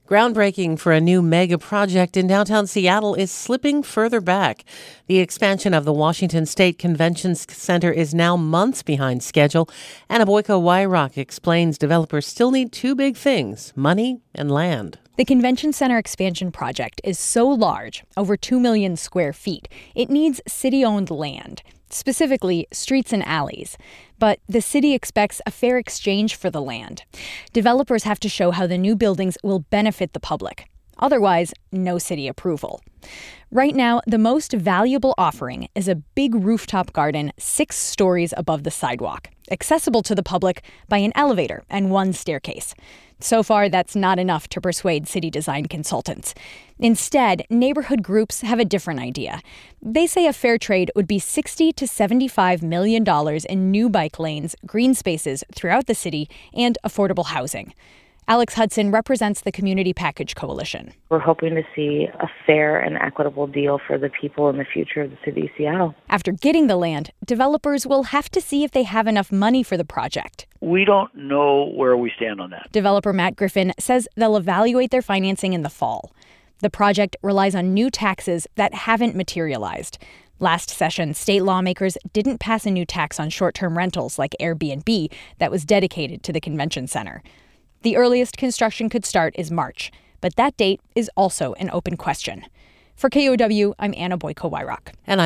Groundbreaking for a new mega project in downtown Seattle is slipping further back. The expansion of the Washington State Convention Center is now months behind schedule. Anna Boyko-Wyrock explains developers still need two big things: money and land. The Convention Center expansion project is so large, over 2 million square feet, it needs city-owned land, specifically streets and alleys. But the city expects a fair exchange for the land. Developers have to show how the new buildings will benefit the public. Otherwise, no city approval. Right now, the most valuable offering is a big rooftop garden 6 stories above the sidewalk, accessible to the public by an elevator and one staircase. So far, that's not enough to persuade city design consultants. Instead, neighborhood groups have a different idea. They say a fair trade would be $60 to $75 million in new bike lanes, green spaces throughout the city, and affordable housing. Alex Hudson represents the Community Package Coalition. We're hoping to see a fair and equitable deal for the people in the future of the city of Seattle. After getting the land, developers will have to see if they have enough money for the project. We don't know where we stand on that. Developer Matt Griffin says they'll evaluate their financing in the fall. The project relies on new taxes that haven't materialized. Last session, state lawmakers didn't pass a new tax on short-term rentals like Airbnb that was dedicated to the convention center. The earliest construction could start is March, but that date is also an open question. For KOW, I'm Anna Boyko-Wyrock. And